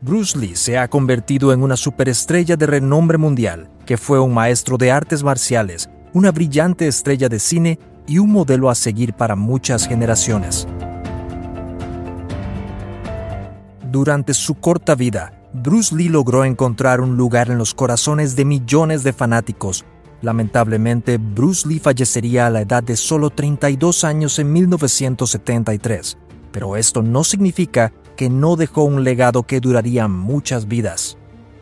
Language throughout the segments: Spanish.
Bruce Lee se ha convertido en una superestrella de renombre mundial, que fue un maestro de artes marciales, una brillante estrella de cine y un modelo a seguir para muchas generaciones. Durante su corta vida, Bruce Lee logró encontrar un lugar en los corazones de millones de fanáticos. Lamentablemente, Bruce Lee fallecería a la edad de solo 32 años en 1973, pero esto no significa que no dejó un legado que duraría muchas vidas.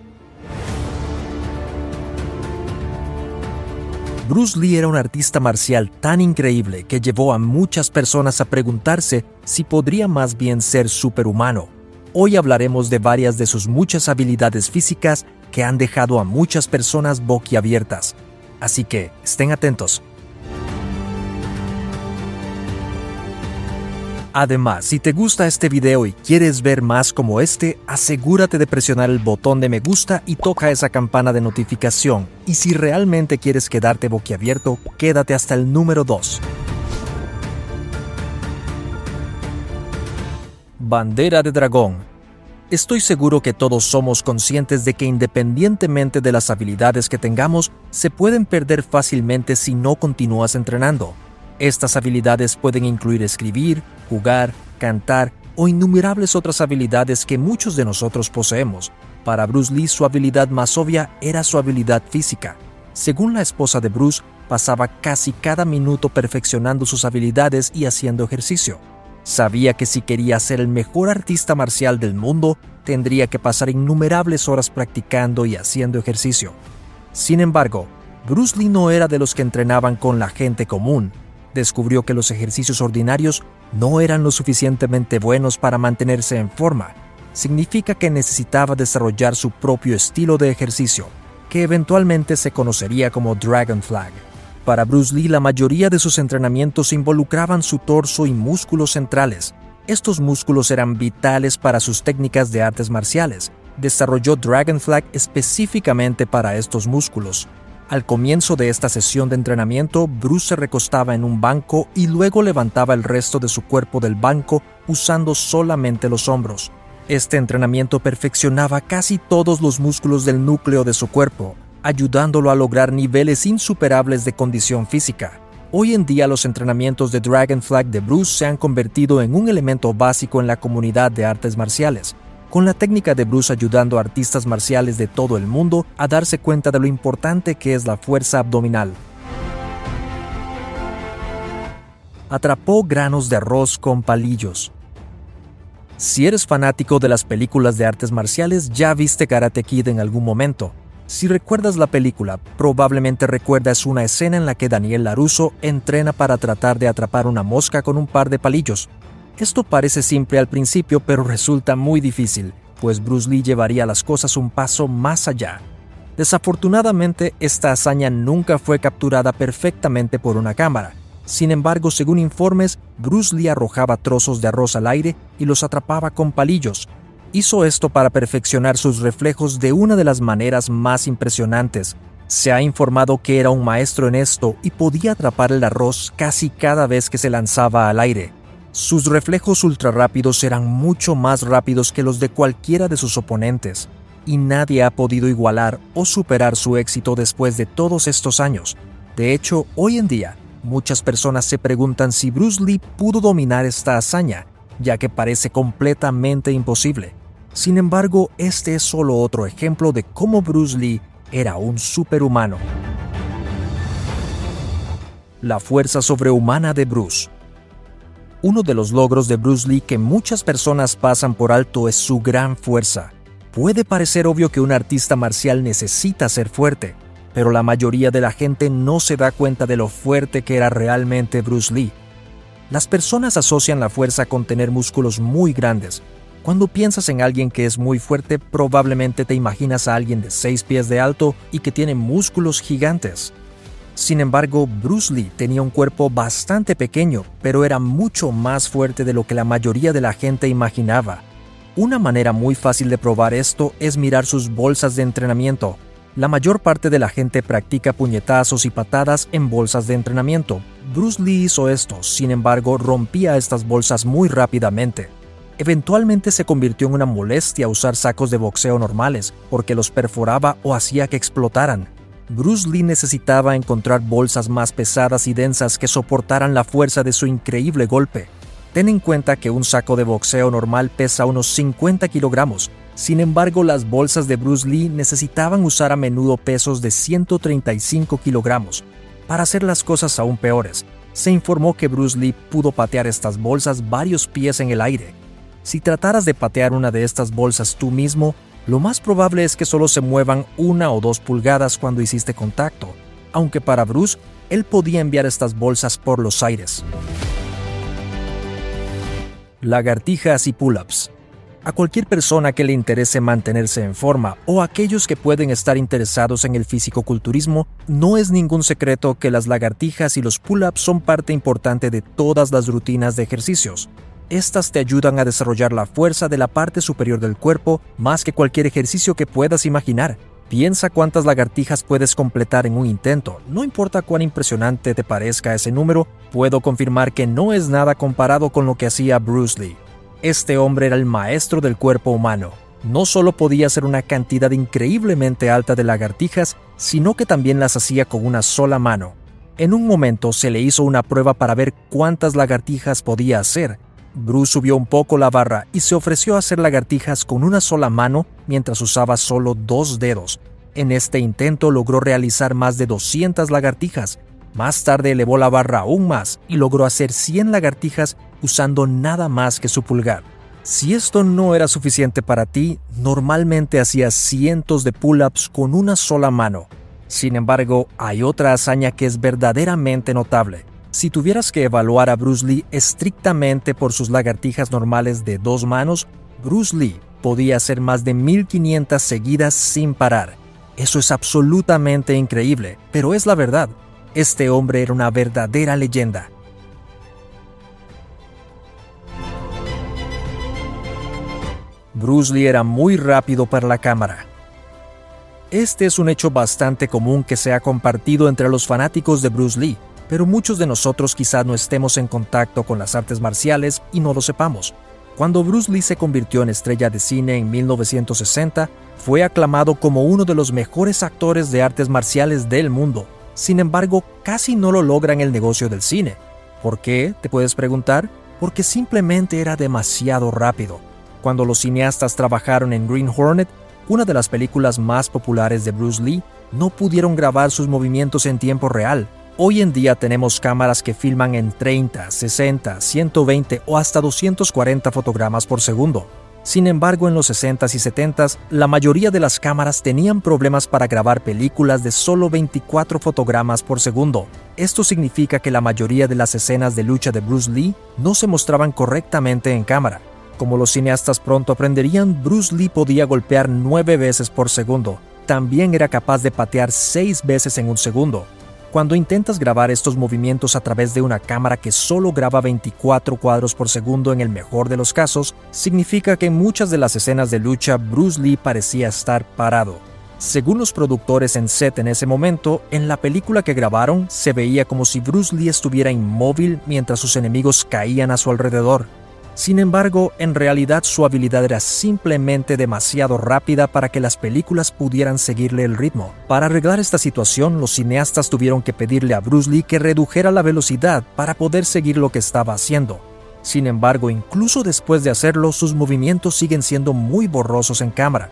Bruce Lee era un artista marcial tan increíble que llevó a muchas personas a preguntarse si podría más bien ser superhumano. Hoy hablaremos de varias de sus muchas habilidades físicas que han dejado a muchas personas boquiabiertas. Así que, estén atentos. Además, si te gusta este video y quieres ver más como este, asegúrate de presionar el botón de me gusta y toca esa campana de notificación. Y si realmente quieres quedarte boquiabierto, quédate hasta el número 2. Bandera de dragón. Estoy seguro que todos somos conscientes de que independientemente de las habilidades que tengamos, se pueden perder fácilmente si no continúas entrenando. Estas habilidades pueden incluir escribir, jugar, cantar o innumerables otras habilidades que muchos de nosotros poseemos. Para Bruce Lee, su habilidad más obvia era su habilidad física. Según la esposa de Bruce, pasaba casi cada minuto perfeccionando sus habilidades y haciendo ejercicio. Sabía que si quería ser el mejor artista marcial del mundo, tendría que pasar innumerables horas practicando y haciendo ejercicio. Sin embargo, Bruce Lee no era de los que entrenaban con la gente común. Descubrió que los ejercicios ordinarios no eran lo suficientemente buenos para mantenerse en forma. Significa que necesitaba desarrollar su propio estilo de ejercicio, que eventualmente se conocería como Dragon Flag. Para Bruce Lee, la mayoría de sus entrenamientos involucraban su torso y músculos centrales. Estos músculos eran vitales para sus técnicas de artes marciales. Desarrolló Dragon Flag específicamente para estos músculos. Al comienzo de esta sesión de entrenamiento, Bruce se recostaba en un banco y luego levantaba el resto de su cuerpo del banco usando solamente los hombros. Este entrenamiento perfeccionaba casi todos los músculos del núcleo de su cuerpo, ayudándolo a lograr niveles insuperables de condición física. Hoy en día los entrenamientos de Dragon Flag de Bruce se han convertido en un elemento básico en la comunidad de artes marciales, con la técnica de Bruce ayudando a artistas marciales de todo el mundo a darse cuenta de lo importante que es la fuerza abdominal. Atrapó granos de arroz con palillos. Si eres fanático de las películas de artes marciales, ya viste Karate Kid en algún momento. Si recuerdas la película, probablemente recuerdas una escena en la que Daniel LaRusso entrena para tratar de atrapar una mosca con un par de palillos. Esto parece simple al principio, pero resulta muy difícil, pues Bruce Lee llevaría las cosas un paso más allá. Desafortunadamente, esta hazaña nunca fue capturada perfectamente por una cámara. Sin embargo, según informes, Bruce Lee arrojaba trozos de arroz al aire y los atrapaba con palillos. Hizo esto para perfeccionar sus reflejos de una de las maneras más impresionantes. Se ha informado que era un maestro en esto y podía atrapar el arroz casi cada vez que se lanzaba al aire. Sus reflejos ultrarrápidos eran mucho más rápidos que los de cualquiera de sus oponentes, y nadie ha podido igualar o superar su éxito después de todos estos años. De hecho, hoy en día, muchas personas se preguntan si Bruce Lee pudo dominar esta hazaña, ya que parece completamente imposible. Sin embargo, este es solo otro ejemplo de cómo Bruce Lee era un superhumano. La fuerza sobrehumana de Bruce. Uno de los logros de Bruce Lee que muchas personas pasan por alto es su gran fuerza. Puede parecer obvio que un artista marcial necesita ser fuerte, pero la mayoría de la gente no se da cuenta de lo fuerte que era realmente Bruce Lee. Las personas asocian la fuerza con tener músculos muy grandes. Cuando piensas en alguien que es muy fuerte, probablemente te imaginas a alguien de 6 pies de alto y que tiene músculos gigantes. Sin embargo, Bruce Lee tenía un cuerpo bastante pequeño, pero era mucho más fuerte de lo que la mayoría de la gente imaginaba. Una manera muy fácil de probar esto es mirar sus bolsas de entrenamiento. La mayor parte de la gente practica puñetazos y patadas en bolsas de entrenamiento. Bruce Lee hizo esto, sin embargo, rompía estas bolsas muy rápidamente. Eventualmente se convirtió en una molestia usar sacos de boxeo normales porque los perforaba o hacía que explotaran. Bruce Lee necesitaba encontrar bolsas más pesadas y densas que soportaran la fuerza de su increíble golpe. Ten en cuenta que un saco de boxeo normal pesa unos 50 kilogramos. Sin embargo, las bolsas de Bruce Lee necesitaban usar a menudo pesos de 135 kilogramos. Para hacer las cosas aún peores, se informó que Bruce Lee pudo patear estas bolsas varios pies en el aire. Si trataras de patear una de estas bolsas tú mismo, lo más probable es que solo se muevan 1 o 2 pulgadas cuando hiciste contacto, aunque para Bruce, él podía enviar estas bolsas por los aires. Lagartijas y pull-ups. A cualquier persona que le interese mantenerse en forma o a aquellos que pueden estar interesados en el fisicoculturismo, no es ningún secreto que las lagartijas y los pull-ups son parte importante de todas las rutinas de ejercicios. Estas te ayudan a desarrollar la fuerza de la parte superior del cuerpo más que cualquier ejercicio que puedas imaginar. Piensa cuántas lagartijas puedes completar en un intento. No importa cuán impresionante te parezca ese número, puedo confirmar que no es nada comparado con lo que hacía Bruce Lee. Este hombre era el maestro del cuerpo humano. No solo podía hacer una cantidad increíblemente alta de lagartijas, sino que también las hacía con una sola mano. En un momento se le hizo una prueba para ver cuántas lagartijas podía hacer. Bruce subió un poco la barra y se ofreció a hacer lagartijas con una sola mano mientras usaba solo 2 dedos. En este intento logró realizar más de 200 lagartijas. Más tarde elevó la barra aún más y logró hacer 100 lagartijas usando nada más que su pulgar. Si esto no era suficiente para ti, normalmente hacías cientos de pull-ups con una sola mano. Sin embargo, hay otra hazaña que es verdaderamente notable. Si tuvieras que evaluar a Bruce Lee estrictamente por sus lagartijas normales de 2 manos, Bruce Lee podía hacer más de 1500 seguidas sin parar. Eso es absolutamente increíble, pero es la verdad. Este hombre era una verdadera leyenda. Bruce Lee era muy rápido para la cámara. Este es un hecho bastante común que se ha compartido entre los fanáticos de Bruce Lee, pero muchos de nosotros quizás no estemos en contacto con las artes marciales y no lo sepamos. Cuando Bruce Lee se convirtió en estrella de cine en 1960, fue aclamado como uno de los mejores actores de artes marciales del mundo. Sin embargo, casi no lo logra en el negocio del cine. ¿Por qué? Te puedes preguntar. Porque simplemente era demasiado rápido. Cuando los cineastas trabajaron en Green Hornet, una de las películas más populares de Bruce Lee, no pudieron grabar sus movimientos en tiempo real. Hoy en día tenemos cámaras que filman en 30, 60, 120 o hasta 240 fotogramas por segundo. Sin embargo, en los 60s y 70s, la mayoría de las cámaras tenían problemas para grabar películas de solo 24 fotogramas por segundo. Esto significa que la mayoría de las escenas de lucha de Bruce Lee no se mostraban correctamente en cámara. Como los cineastas pronto aprenderían, Bruce Lee podía golpear 9 veces por segundo. También era capaz de patear 6 veces en un segundo. Cuando intentas grabar estos movimientos a través de una cámara que solo graba 24 cuadros por segundo en el mejor de los casos, significa que en muchas de las escenas de lucha Bruce Lee parecía estar parado. Según los productores en set en ese momento, en la película que grabaron se veía como si Bruce Lee estuviera inmóvil mientras sus enemigos caían a su alrededor. Sin embargo, en realidad su habilidad era simplemente demasiado rápida para que las películas pudieran seguirle el ritmo. Para arreglar esta situación, los cineastas tuvieron que pedirle a Bruce Lee que redujera la velocidad para poder seguir lo que estaba haciendo. Sin embargo, incluso después de hacerlo, sus movimientos siguen siendo muy borrosos en cámara.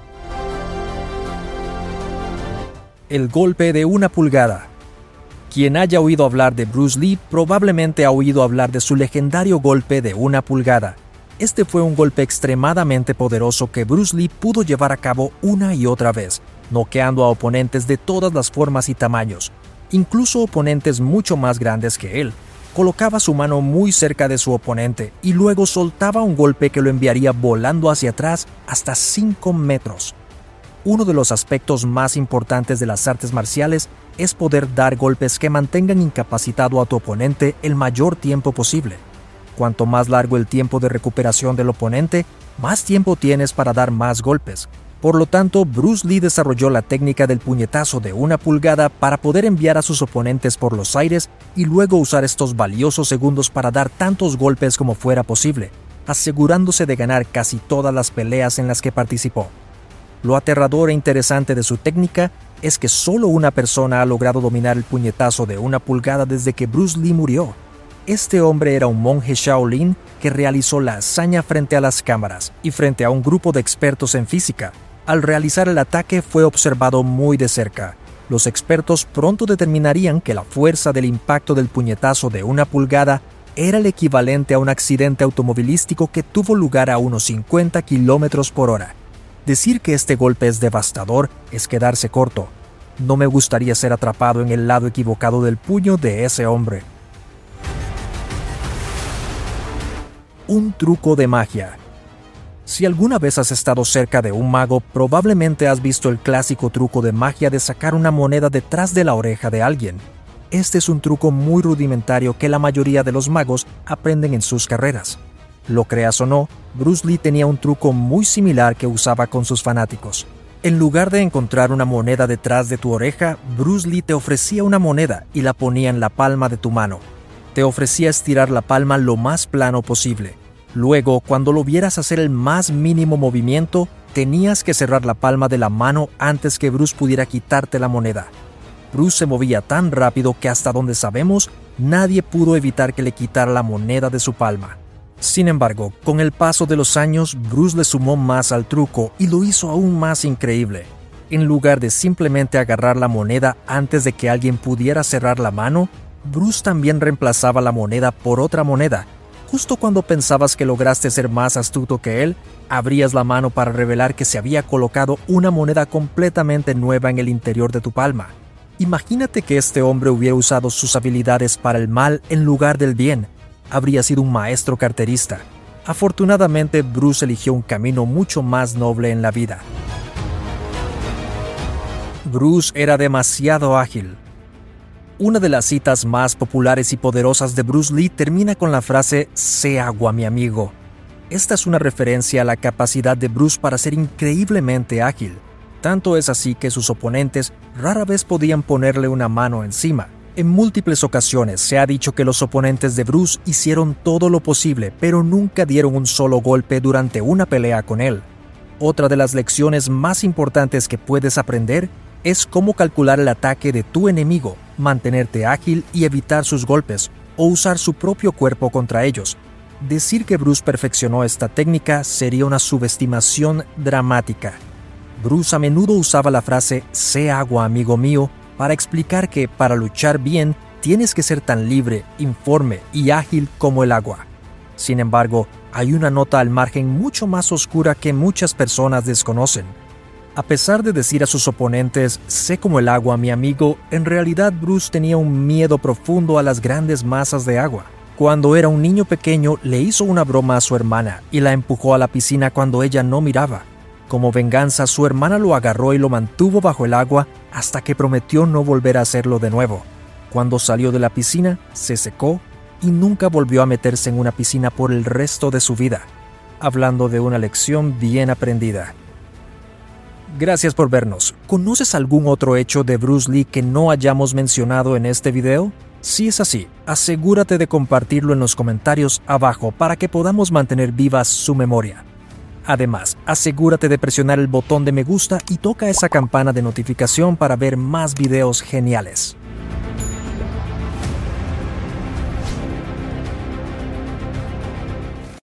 El golpe de 1 pulgada. Quien haya oído hablar de Bruce Lee probablemente ha oído hablar de su legendario golpe de 1 pulgada. Este fue un golpe extremadamente poderoso que Bruce Lee pudo llevar a cabo una y otra vez, noqueando a oponentes de todas las formas y tamaños, incluso oponentes mucho más grandes que él. Colocaba su mano muy cerca de su oponente y luego soltaba un golpe que lo enviaría volando hacia atrás hasta 5 metros. Uno de los aspectos más importantes de las artes marciales es poder dar golpes que mantengan incapacitado a tu oponente el mayor tiempo posible. Cuanto más largo el tiempo de recuperación del oponente, más tiempo tienes para dar más golpes. Por lo tanto, Bruce Lee desarrolló la técnica del puñetazo de 1 pulgada para poder enviar a sus oponentes por los aires y luego usar estos valiosos segundos para dar tantos golpes como fuera posible. asegurándose de ganar casi todas las peleas en las que participó. Lo aterrador e interesante de su técnica es que solo una persona ha logrado dominar el puñetazo de 1 pulgada desde que Bruce Lee murió. Este hombre era un monje Shaolin que realizó la hazaña frente a las cámaras y frente a un grupo de expertos en física. Al realizar el ataque fue observado muy de cerca. Los expertos pronto determinarían que la fuerza del impacto del puñetazo de 1 pulgada era el equivalente a un accidente automovilístico que tuvo lugar a unos 50 kilómetros por hora. Decir que este golpe es devastador es quedarse corto. No me gustaría ser atrapado en el lado equivocado del puño de ese hombre. Un truco de magia. Si alguna vez has estado cerca de un mago, probablemente has visto el clásico truco de magia de sacar una moneda detrás de la oreja de alguien. Este es un truco muy rudimentario que la mayoría de los magos aprenden en sus carreras. Lo creas o no, Bruce Lee tenía un truco muy similar que usaba con sus fanáticos. En lugar de encontrar una moneda detrás de tu oreja, Bruce Lee te ofrecía una moneda y la ponía en la palma de tu mano. Te ofrecía estirar la palma lo más plano posible. Luego, cuando lo vieras hacer el más mínimo movimiento, tenías que cerrar la palma de la mano antes que Bruce pudiera quitarte la moneda. Bruce se movía tan rápido que hasta donde sabemos, nadie pudo evitar que le quitara la moneda de su palma. Sin embargo, con el paso de los años, Bruce le sumó más al truco y lo hizo aún más increíble. En lugar de simplemente agarrar la moneda antes de que alguien pudiera cerrar la mano, Bruce también reemplazaba la moneda por otra moneda. Justo cuando pensabas que lograste ser más astuto que él, abrías la mano para revelar que se había colocado una moneda completamente nueva en el interior de tu palma. Imagínate que este hombre hubiera usado sus habilidades para el mal en lugar del bien. Habría sido un maestro carterista. Afortunadamente, Bruce eligió un camino mucho más noble en la vida. Bruce era demasiado ágil. Una de las citas más populares y poderosas de Bruce Lee termina con la frase «Sé agua, mi amigo». Esta es una referencia a la capacidad de Bruce para ser increíblemente ágil. Tanto es así que sus oponentes rara vez podían ponerle una mano encima. En múltiples ocasiones se ha dicho que los oponentes de Bruce hicieron todo lo posible, pero nunca dieron un solo golpe durante una pelea con él. Otra de las lecciones más importantes que puedes aprender es cómo calcular el ataque de tu enemigo, mantenerte ágil y evitar sus golpes, o usar su propio cuerpo contra ellos. Decir que Bruce perfeccionó esta técnica sería una subestimación dramática. Bruce a menudo usaba la frase «Sé agua, amigo mío», para explicar que para luchar bien tienes que ser tan libre, informe y ágil como el agua. Sin embargo, hay una nota al margen mucho más oscura que muchas personas desconocen. A pesar de decir a sus oponentes «sé como el agua, mi amigo», en realidad Bruce tenía un miedo profundo a las grandes masas de agua. Cuando era un niño pequeño, le hizo una broma a su hermana y la empujó a la piscina cuando ella no miraba. Como venganza, su hermana lo agarró y lo mantuvo bajo el agua hasta que prometió no volver a hacerlo de nuevo. Cuando salió de la piscina, se secó y nunca volvió a meterse en una piscina por el resto de su vida. Hablando de una lección bien aprendida. Gracias por vernos. ¿Conoces algún otro hecho de Bruce Lee que no hayamos mencionado en este video? Si es así, asegúrate de compartirlo en los comentarios abajo para que podamos mantener viva su memoria. Además, asegúrate de presionar el botón de me gusta y toca esa campana de notificación para ver más videos geniales.